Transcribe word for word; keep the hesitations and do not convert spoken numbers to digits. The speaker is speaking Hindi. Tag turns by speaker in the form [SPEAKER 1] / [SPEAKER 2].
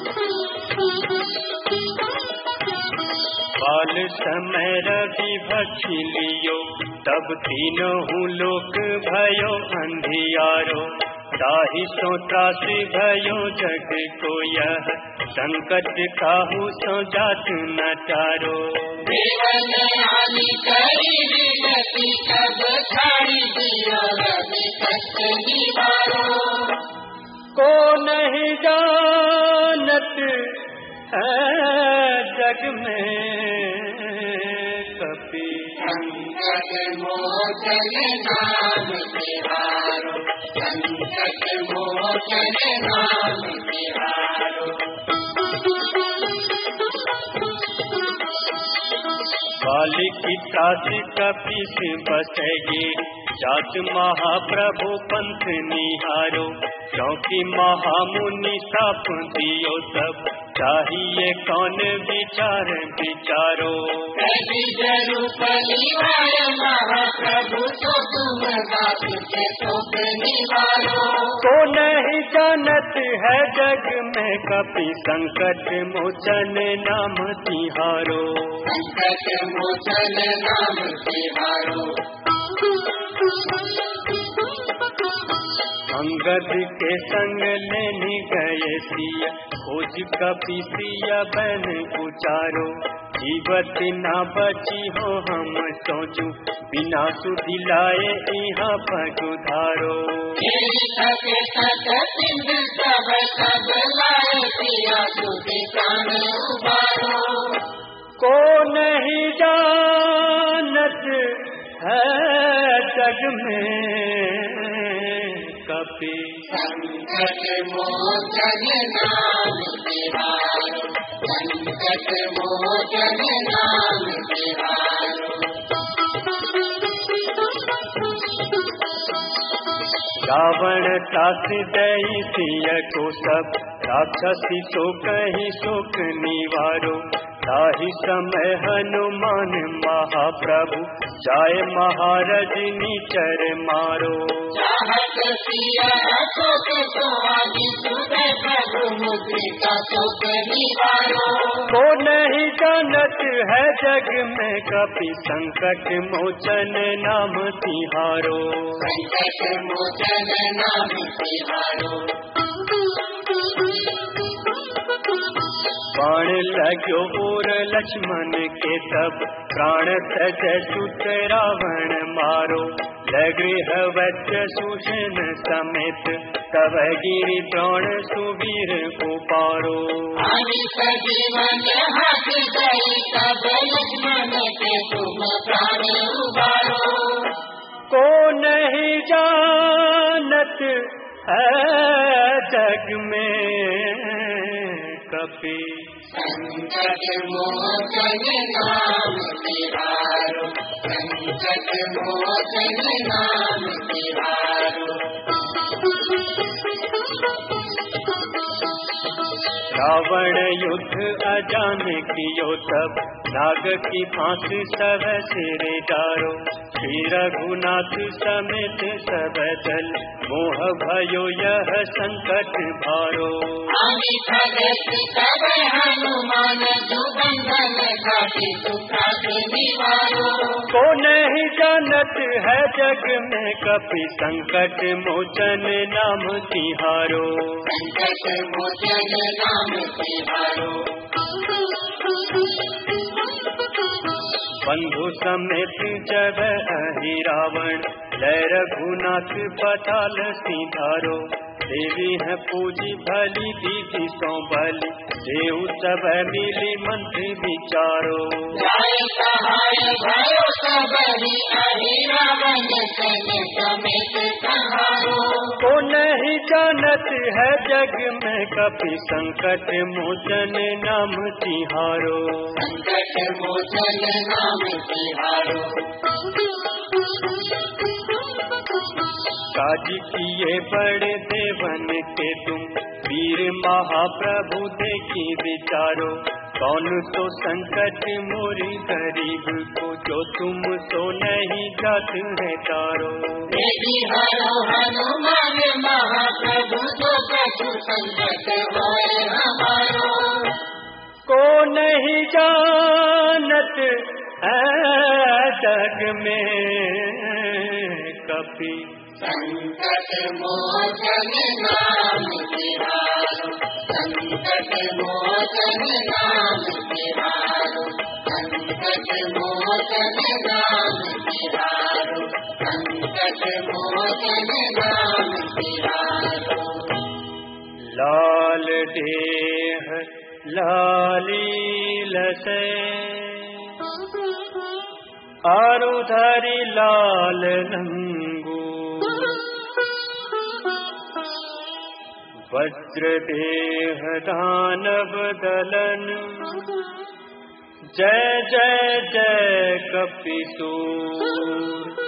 [SPEAKER 1] बाल समय रवि भक्षी लियो, तब तीनों लोक भयो अंधियारो। ताहि सो त्रासी भयो जग को यह, संकट काहू सो जात न टारो।
[SPEAKER 2] देवन हानि करी विनती, कब छाड़ी दियो रवि कष्ट निवारो।
[SPEAKER 1] को नहीं जानत है जग में कपि,
[SPEAKER 2] संकट मोचन नाम तिहारो। संकट मोचन नाम तिहारो।
[SPEAKER 1] बालिकी त्रासी कपि से बसगे, जात महाप्रभु पंथ निहारो। क्योंकि महामुनि साप दियो सब, चाहिए कौन विचार विचारो।
[SPEAKER 2] रूप निवार महाप्रभु, तो तुम दास के शोक निवारो।
[SPEAKER 1] को नहीं जानत है जग में कपि, संकट मोचन नाम तिहारो।
[SPEAKER 2] संकट मोचन नाम तिहारो।
[SPEAKER 1] अंगद के संग लेने गए सिया, खोज कपि सिया बन उचारो। जीवत न बची हो हम सोचू, बिना सुधि लाए यहाँ पगुधारो। को नहीं जानत है जग में कपि,
[SPEAKER 2] संकट मोचन नाम तिहारो। संकट मोचन नाम तिहारो।
[SPEAKER 1] रावण त्रासी दई सिय को सब, राक्षसी सो कही शोक निवारो। ताहि समय हनुमान महाप्रभु, जाय महारजनी चर मारो।
[SPEAKER 2] चाहत सिया शोक सोहागी, सुधे प्रभु मुद्रिका शोक निवारो।
[SPEAKER 1] को नहीं जानत है जग में कपि, संकट मोचन नाम तिहारो।
[SPEAKER 2] संकट मोचन नाम तिहारो।
[SPEAKER 1] बाण लगो और लक्ष्मण के तब, प्राण तज सुत रावण मारो। लगृह वच सुषेण समेत, तब गिरि द्रोण सुवीर को पारो।
[SPEAKER 2] जीवन हाथ गई, तब लक्ष्मण के तुम प्राण उबारो।
[SPEAKER 1] को नहीं जानत है जग में कपि,
[SPEAKER 2] संकट मोचन नाम तिहारो। संकट मोचन नाम तिहारो।
[SPEAKER 1] रावण युद्ध अजान कियो तब, नाग की फांस सब सिर डारो। श्री रघुनाथ समेत सब दल, मोह भयो यह संकट भारो।
[SPEAKER 2] हनुमान जुबंधन घाटी, सुखात निवारो।
[SPEAKER 1] को नहीं जानत है जग में कपि, संकट मोचन नाम तिहारो।
[SPEAKER 2] संकट मोचन नाम तिहारो।
[SPEAKER 1] बंधु समेत जब अहि रावण, लय रघुनाथ पताल सिधारो। देवी है पूजी भली दीदी सो बलि, देव सब मिली मंत्री विचारो।
[SPEAKER 2] जाय सहाय भयो सब हरि, रावण सन समेत संहारो।
[SPEAKER 1] को नहीं जानत है जग में कपि, संकट मोचन नाम तिहारो।
[SPEAKER 2] संकट मोचन नाम तिहारो।
[SPEAKER 1] काज किए बड़े देवन के तुम, वीर महाप्रभु देखी विचारो। कौन तो संकट मोरी गरीब को, जो तुम तो नहीं जात है तारो।
[SPEAKER 2] हनुमान महाप्रभु, जो कछु संकट होए हमारो।
[SPEAKER 1] जग में कपि
[SPEAKER 2] संकट मोचन नाम तिहारो, संकट मोचन नाम तिहारो, संकट मोचन नाम तिहारो, संकट मोचन नाम तिहारो।
[SPEAKER 1] लाल देह लाली लसे आरुधरि लाल रंगू, वज्र देह दानव दलन जय जय जय कपिसूर।